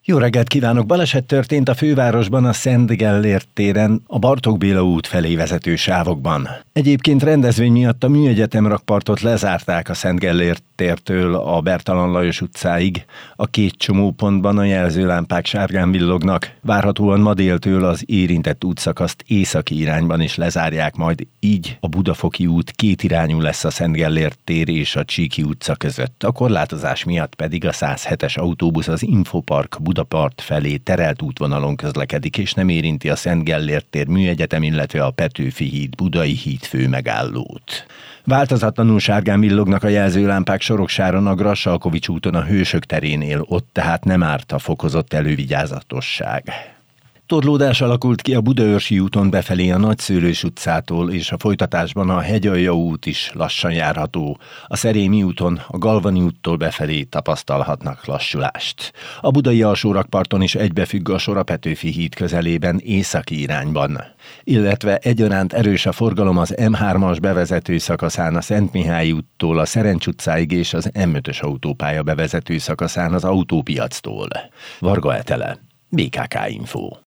Jó reggelt kívánok! Baleset történt a fővárosban a Szent Gellért téren, a Bartók Béla út felé vezető sávokban. Egyébként rendezvény miatt a Műegyetem rakpartot lezárták a Szent Gellért tértől a Bertalan Lajos utcáig. A két csomópontban a jelzőlámpák sárgán villognak. Várhatóan ma déltől az érintett útszakaszt északi irányban is lezárják, majd így a Budafoki út kétirányú lesz a Szent Gellért tér és a Csíki utca között. A korlátozás miatt pedig a 107-es autóbusz az Infopark Budapart felé terelt útvonalon közlekedik, és nem érinti a Szent Gellért tér Műegyetem, illetve a Petőfi híd Budai híd főmegállót. Változatlanul sárgán villognak a jelzőlámpák Soroksáron, a Grassalkovich úton a Hősök terénél, ott tehát nem árt a fokozott elővigyázatosság. Torlódás alakult ki a Budaörsi úton befelé a Nagyszőlős utcától, és a folytatásban a Hegyalja út is lassan járható. A Szerémi úton a Galvani úttól befelé tapasztalhatnak lassulást. A budai alsórakparton is egybefügg a sor a Petőfi híd közelében északi irányban. Illetve egyaránt erős a forgalom az M3-as bevezető szakaszán a Szentmihályi úttól a Szerencs utcáig és az M5-ös autópálya bevezető szakaszán az Autópiactól. Varga Etele, BKK Info.